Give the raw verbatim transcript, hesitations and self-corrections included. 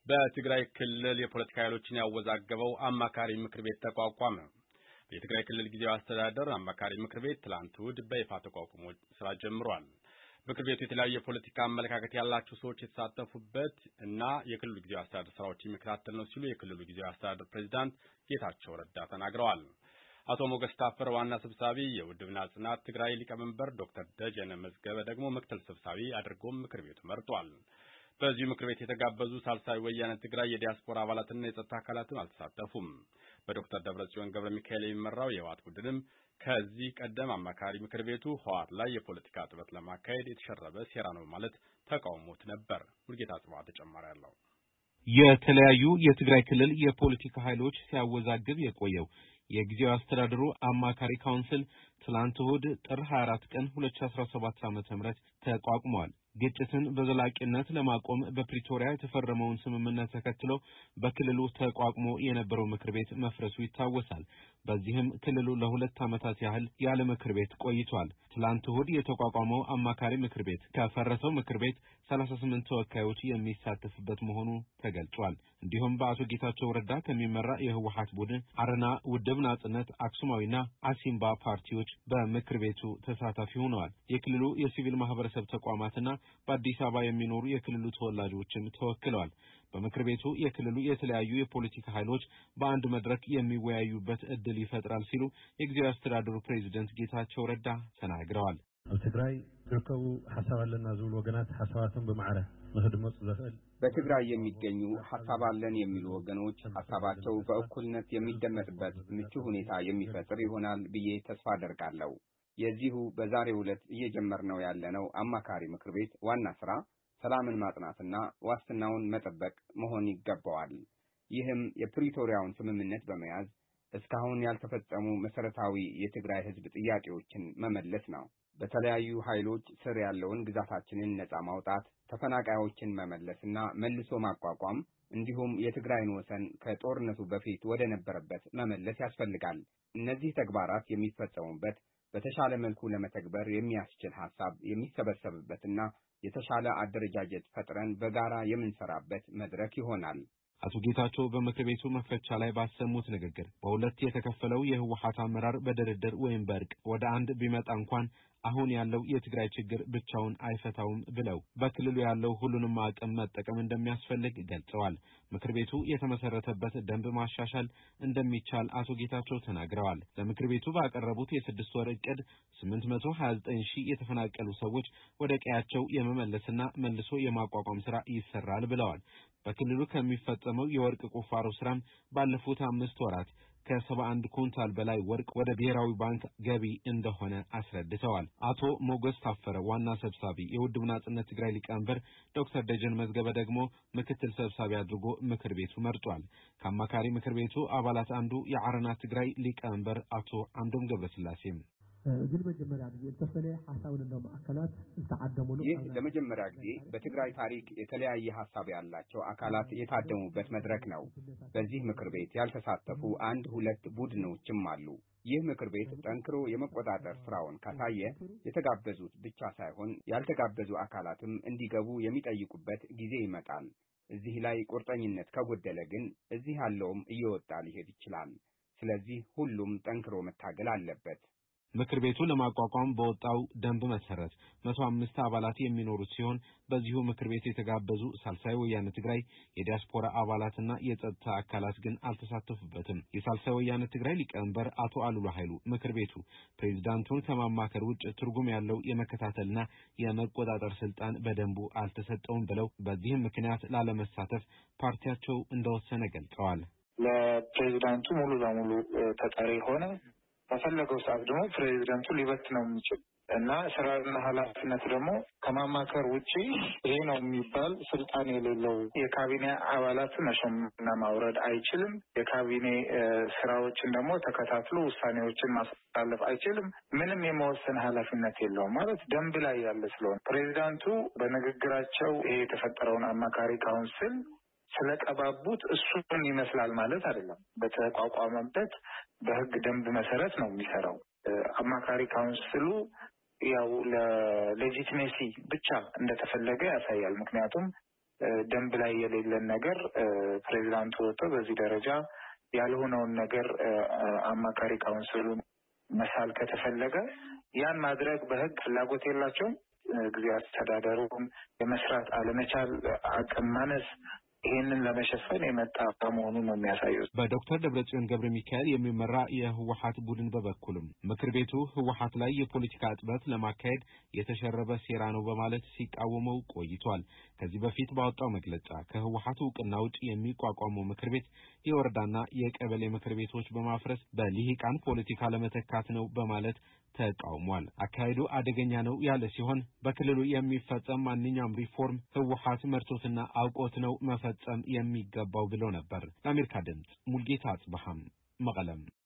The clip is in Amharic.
በትግራይ ክልል የፖለቲካ ኃይሎችን ያወዛገበው አማካሪ ምክር ቤት ተቋቋመ። የትግራይ ክልል ጊዜያዊ አስተዳደር አማካሪ ምክር ቤት ትላንት እሁድ በይፋ ተቋቁሞ ስራ ጀምሯል። ምክር ቤቱ የተለያዩ የፖለቲካ አመለካከት ያላቸው ሰዎች የተሳተፉበት እና የክልሉ ጊዜያዊ አስተዳደር ስራዎች የሚከታተል ነው ሲሉ የክልሉ ጊዜያዊ አስተዳደር ፕሬዝዳንት ጌታቸው ረዳ ተናግረዋል። አቶ ሞገስ ታፈረ ዋና ሰብሳቢ፣ የውድብና ጽናት ትግራይ ሊቀመንበር ዶክተር ደጀነ መዝገበ ደግሞ ምክትል ሰብሳቢ አድርጎም ምክር ቤቱ መርጧል። በዚህ ምክር ቤት የተጋበዙ ሳልሳዊ ወያነ ትግራይ የዲያስፖራ አባላትና የጸጥታ አካላትም አልተሳተፉም። በዶክተር ደብረጽዮን ገብረ ሚካኤል የሚመራው የህወሓት ቡድንም ከዚህ ቀደም አማካሪ ምክር ቤቱ ህወሓት ላይ የፖለቲካ ጥበት ለማካሄድ የተሸረበ ሴራ ነው ማለት ተቃውሞት ነበር። ሙልጌታ ጽባ ተጨማሪ ያለው የተለያዩ የትግራይ ክልል የፖለቲካ ኃይሎች ሲያወዛግብ የቆየው የጊዜያዊ አስተዳደሩ አማካሪ ካውንስል ትላንት እሁድ ጥር ሃያ አራት ቀን ሁለት ሺህ አስራ ሰባት ዓመተ ምህረት ተቋቁሟል። ግጭትን በዘላቂነት ለማቆም በፕሪቶሪያ የተፈረመውን ስምምነት ተከትሎ በክልሉ ተቋቁሞ የነበረው ምክር ቤት መፍረሱ ይታወሳል። በዚህም ክልሉ ለሁለት ዓመታት ያህል ያለ ምክር ቤት ቆይቷል። ትላንት እሁድ የተቋቋመው አማካሪ ምክር ቤት ከፈረሰው ምክር ቤት ሰላሳ ስምንት ተወካዮች የሚሳተፉበት መሆኑ ተገልጿል። እንዲሁም በአቶ ጌታቸው ረዳ ከሚመራ የህወሓት ቡድን አረና፣ ውድብ ናጽነት፣ አክሱማዊና አሲምባ ፓርቲዎች በምክር ቤቱ ተሳታፊ ሆነዋል። የክልሉ የሲቪል ማህበረሰብ ተቋማትና በአዲስ አበባ የሚኖሩ የክልሉ ተወላጆችም ተወክለዋል። በምክር ቤቱ የክልሉ የተለያዩ የፖለቲካ ኃይሎች በአንድ መድረክ የሚወያዩበት እድል ይፈጥራል ሲሉ የጊዜያዊ አስተዳደሩ ፕሬዝዳንት ጌታቸው ረዳ ተናግረዋል። በትግራይ ዝርከቡ ሐሳብ አለና ዝብሉ ወገናት ሐሳባትን በማዕረ መህድሞት ዘፈል በትግራይ የሚገኙ ሐሳብ አለን የሚሉ ወገኖች ሐሳባቸው በእኩልነት የሚደመጥበት ምቹ ሁኔታ የሚፈጥር ይሆናል ብዬ ተስፋ አደርጋለሁ። የዚሁ በዛሬው ዕለት እየጀመርነው ያለነው አማካሪ ምክር ቤት ዋና ስራ ሰላምን ማጽናትና ዋስትናውን መጠበቅ መሆን ይገባዋል። ይህም የፕሪቶሪያውን ስምምነት በመያዝ እስካሁን ያልተፈጸሙ መሰረታዊ የትግራይ ህዝብ ጥያቄዎችን መመለስ ነው። በተለያዩ ኃይሎች ስር ያለውን ግዛታችንን ነጻ ማውጣት፣ ተፈናቃዮችን መመለስና መልሶ ማቋቋም እንዲሁም የትግራይን ወሰን ከጦርነቱ በፊት ወደ ነበረበት መመለስ ያስፈልጋል። እነዚህ ተግባራት የሚፈጸሙበት በተሻለ መልኩ ለመተግበር የሚያስችል ሐሳብ የሚሰበሰብበትና የተሻለ አደረጃጀት ፈጥረን በጋራ የምንሰራበት መድረክ ይሆናል። አቶ ጌታቸው በምክር ቤቱ መክፈቻ ላይ ባሰሙት ንግግር በሁለት የተከፈለው የህወሓት አመራር በድርድር ወይም በእርቅ ወደ አንድ ቢመጣ እንኳን አሁን ያለው የትግራይ ችግር ብቻውን አይፈታውም ብለው በክልሉ ያለው ሁሉንም አቅም መጠቀም እንደሚያስፈልግ ገልጸዋል። ምክር ቤቱ የተመሰረተበት ደንብ ማሻሻል እንደሚቻል አቶ ጌታቸው ተናግረዋል። ለምክር ቤቱ ባቀረቡት የስድስት ወር እቅድ ስምንት መቶ ሀያ ዘጠኝ ሺህ የተፈናቀሉ ሰዎች ወደ ቀያቸው የመመለስና መልሶ የማቋቋም ስራ ይሰራል ብለዋል። በክልሉ ከሚፈጸመው የወርቅ ቁፋሮ ስራም ባለፉት አምስት ወራት ከሰባ አንድ ኩንታል በላይ ወርቅ ወደ ብሔራዊ ባንክ ገቢ እንደሆነ አስረድተዋል። አቶ ሞገስ ታፈረ ዋና ሰብሳቢ፣ የውድብ ናጽነት ትግራይ ሊቀመንበር ዶክተር ደጀነ መዝገበ ደግሞ ምክትል ሰብሳቢ አድርጎ ምክር ቤቱ መርጧል። ከአማካሪ ምክር ቤቱ አባላት አንዱ የአረና ትግራይ ሊቀመንበር አቶ አምዶም ገብረስላሴም ግን መጀመሪያ ጊዜ ተፈለ ሐሳቡን እንደው አካላት ተዓደሙ ነው። ይህ ለመጀመሪያ ጊዜ በትግራይ ታሪክ የተለያየ ሐሳብ ያላቸው አካላት የታደሙበት መድረክ ነው። በዚህ ምክር ቤት ያልተሳተፉ አንድ ሁለት ቡድኖችም አሉ። ይህ ምክር ቤት ጠንክሮ የመቆጣጠር ስራውን ካሳየ የተጋበዙት ብቻ ሳይሆን ያልተጋበዙ አካላትም እንዲገቡ የሚጠይቁበት ጊዜ ይመጣል። እዚህ ላይ ቁርጠኝነት ከጎደለ ግን እዚህ ያለውም እየወጣ ሊሄድ ይችላል። ስለዚህ ሁሉም ጠንክሮ መታገል አለበት። ምክር ቤቱ ለማቋቋም በወጣው ደንብ መሰረት መቶ አምስት አባላት የሚኖሩት ሲሆን በዚሁ ምክር ቤት የተጋበዙ ሳልሳይ ወያነ ትግራይ የዲያስፖራ አባላትና የጸጥታ አካላት ግን አልተሳተፉበትም። የሳልሳይ ወያነ ትግራይ ሊቀመንበር አቶ አሉላ ኃይሉ ምክር ቤቱ ፕሬዝዳንቱን ከማማከር ውጭ ትርጉም ያለው የመከታተልና የመቆጣጠር ስልጣን በደንቡ አልተሰጠውም ብለው በዚህም ምክንያት ላለመሳተፍ ፓርቲያቸው እንደወሰነ ገልጸዋል። ለፕሬዝዳንቱ ሙሉ ለሙሉ ተጠሪ ሆነ በፈለገው ሰዓት ደግሞ ፕሬዝዳንቱ ሊበት ነው የሚችል እና ስራና ኃላፊነት ደግሞ ከማማከር ውጪ ይሄ ነው የሚባል ስልጣን የሌለው የካቢኔ አባላትን መሾምና ማውረድ አይችልም። የካቢኔ ስራዎችን ደግሞ ተከታትሎ ውሳኔዎችን ማስተላለፍ አይችልም። ምንም የመወሰን ኃላፊነት የለውም ማለት ደንብ ላይ ያለ ስለሆነ ፕሬዝዳንቱ በንግግራቸው ይሄ የተፈጠረውን አማካሪ ካውንስል ስለቀባቡት እሱን ይመስላል ማለት አይደለም። በተቋቋመበት በህግ ደንብ መሰረት ነው የሚሰራው። አማካሪ ካውንስሉ ያው ለሌጂቲሜሲ ብቻ እንደተፈለገ ያሳያል። ምክንያቱም ደንብ ላይ የሌለን ነገር ፕሬዚዳንቱ ወጥቶ በዚህ ደረጃ ያልሆነውን ነገር አማካሪ ካውንስሉን መሳል ከተፈለገ ያን ማድረግ በህግ ፍላጎት የላቸውም። ጊዜያዊ አስተዳደሩም የመስራት አለመቻል አቅም ማነስ ይሄንን ለመሸፈን የመጣ መሆኑ ነው የሚያሳየው። በዶክተር ደብረጽዮን ገብረ ሚካኤል የሚመራ የህወሓት ቡድን በበኩልም ምክር ቤቱ ህወሓት ላይ የፖለቲካ አጥበት ለማካሄድ የተሸረበ ሴራ ነው በማለት ሲቃወመው ቆይቷል። ከዚህ በፊት ባወጣው መግለጫ ከህወሓት እውቅና ውጭ የሚቋቋመው ምክር ቤት የወረዳና የቀበሌ ምክር ቤቶች በማፍረስ በልሂቃን ፖለቲካ ለመተካት ነው በማለት ተቃውሟል። አካሄዱ አደገኛ ነው ያለ ሲሆን በክልሉ የሚፈጸም ማንኛውም ሪፎርም ህወሓት መርቶትና አውቆት ነው መፈጸም የሚገባው ብሎ ነበር። ለአሜሪካ ድምጽ ሙልጌታ አጽበሃም መቀለም